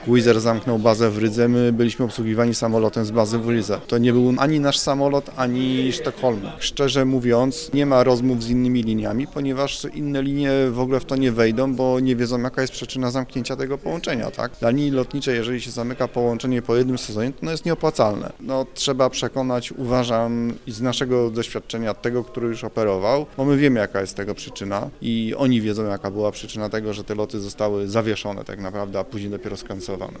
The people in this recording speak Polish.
Wizz Air zamknął bazę w Rydze, my byliśmy obsługiwani samolotem z bazy w Rydze. To nie był ani nasz samolot, ani Sztokholmu. Szczerze mówiąc, nie ma rozmów z innymi liniami, ponieważ inne linie w ogóle w to nie wejdą, bo nie wiedzą, jaka jest przyczyna zamknięcia tego połączenia. Tak? Dla linii lotniczej, jeżeli się zamyka połączenie po jednym sezonie, to jest nieopłacalne. Trzeba przekonać, uważam, i z naszego doświadczenia tego, który już operował, bo my wiemy, jaka jest tego przyczyna i oni wiedzą, jaka była przyczyna tego, że te loty zostały zawieszone tak naprawdę, a później dopiero skancelowane.